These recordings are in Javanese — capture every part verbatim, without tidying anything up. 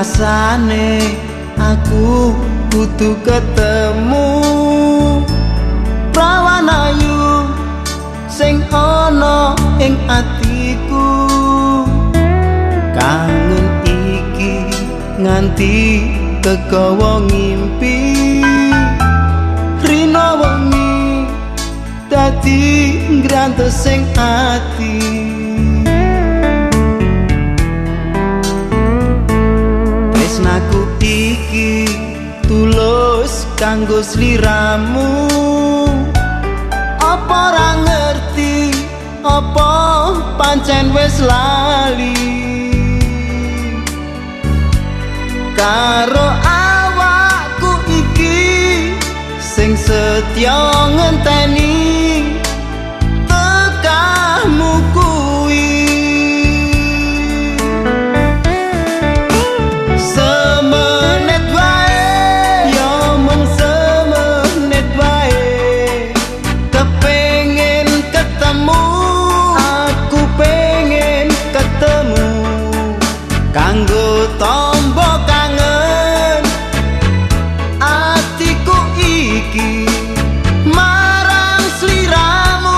rasane aku kudu ketemu prawan ayu sing ana ing atiku. Kangen iki nganti kegawa ngimpi, rina wengi dadi ngrantes sing ati. Tresnaku iki tulus kanggo sliramu, apa ora ngerti apa pancen wis lali karo awakku iki sing setya ngenteni tekahmu kuwi. Semenit wae ya mung semenit wae kepengin ketemu, aku pengen ketemu kanggo tombo kangen atiku iki marang sliramu.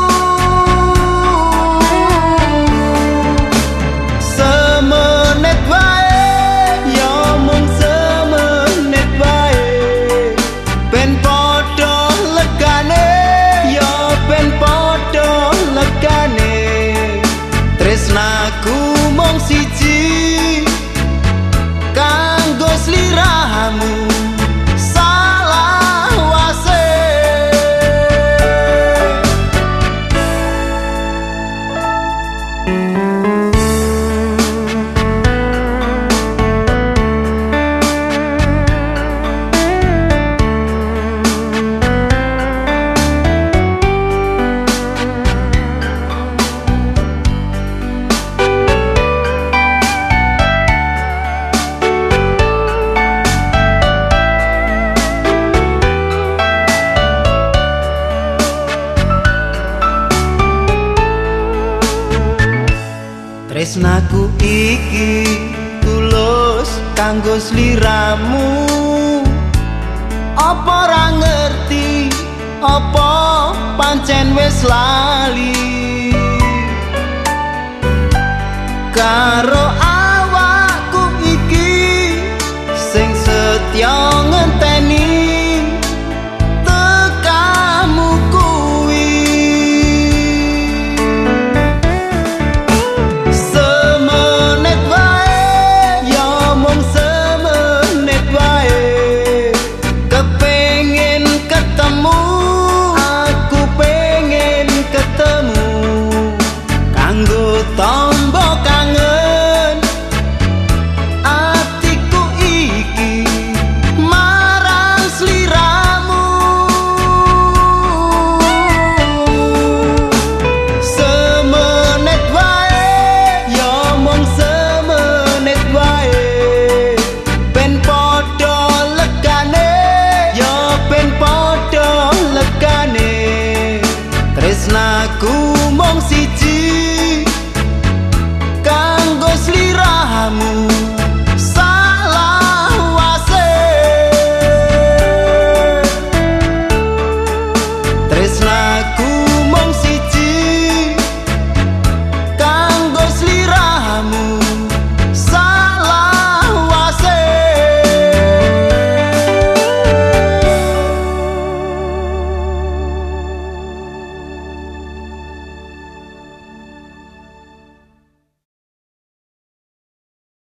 Semenit wae ya mung semenit wae ben padha legane, ya ben padha legane. Tresnaku mung siji kanggo sliramu salah wase. Tresnaku iki tulus kanggo sliramu, apa ora ngerti apa pancen wis lali karo